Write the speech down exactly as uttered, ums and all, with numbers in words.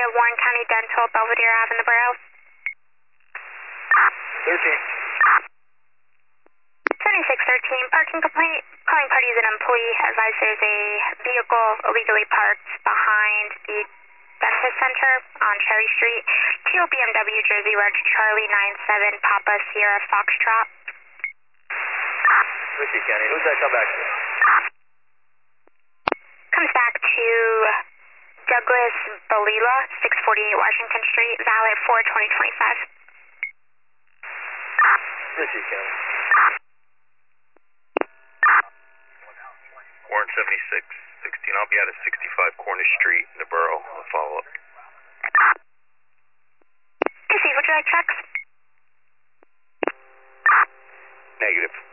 Warren County Dental, Belvedere Ave in the borough. thirteen. seventy-six thirteen, parking complaint. Calling party is an employee. Advised there's a vehicle illegally parked behind the Dentist Center on Cherry Street. T O B M W Jersey Reg Charlie nine seven Papa Sierra Foxtrot. Ritchie County, who's that come back to? Comes back to Douglas Balila, six forty-eight Washington Street, valid for twenty twenty-five. Ritchie County. Warren seventy-six sixteen, I'll be out of sixty-five Cornish Street in the borough. I'll follow up. Hey, Steve, would you like trucks? Negative.